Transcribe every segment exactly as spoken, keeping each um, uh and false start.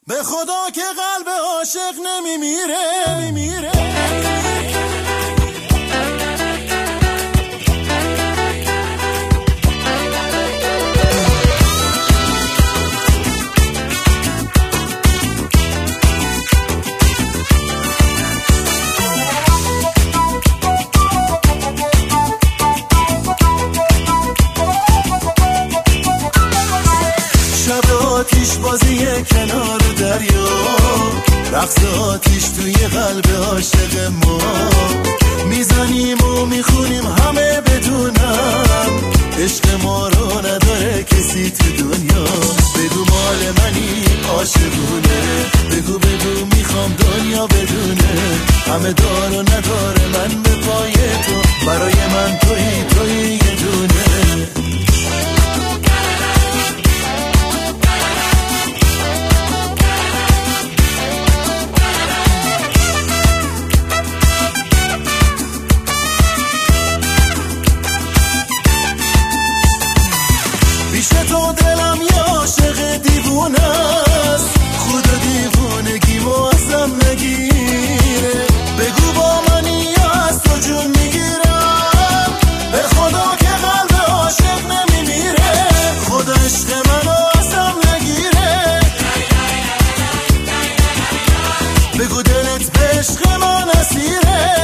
به خدا که قلب عاشق نمیمیره نمیمیره آتیش بازی کنار دریا، رقص آتیش توی قلب عاشق ما، میزنیم و میخونیم همه بدونم عشق ما رو نداره کسی تو دنیا. بگو مال منی عاشقونه، بگو بگو میخوام دنیا بدونه همه دار و نداره من به پای تو، برای من توی توی یه دونه. پیش تو دلم یه عاشق دیوونه است، خدا دیوونگیمو ازم نگیره. بگو با منی یا از تو جون میگیرم، به خدا که قلب عاشق نمیمیره، خدا عشق منو ازم نگیره. بگو دلت به عشق من اسیره.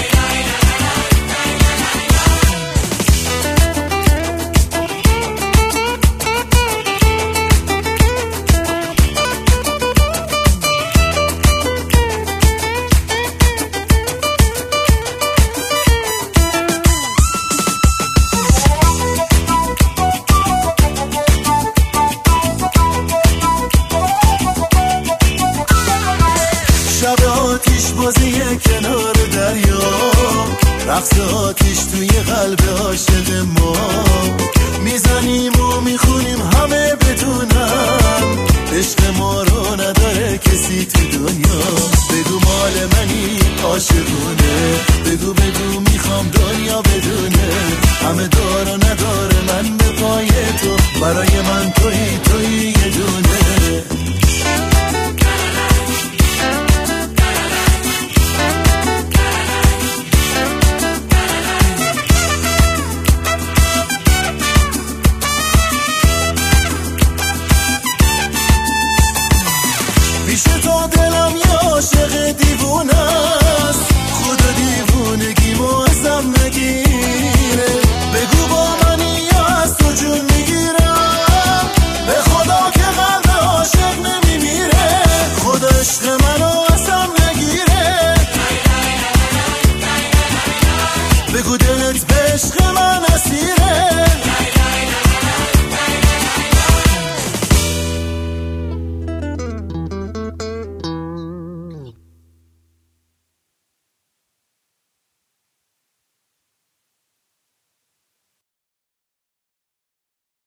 شب آتیش بازی کنار دریا، رقص آتیش توی قلب عاشق ما، میزنیم و میخونیم همه بدونم عشق